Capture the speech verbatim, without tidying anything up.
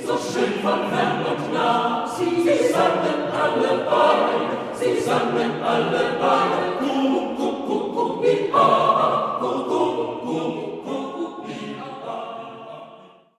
so schön von fern und nah. Sie, sie sangen alle bei, sie sangen alle bei, du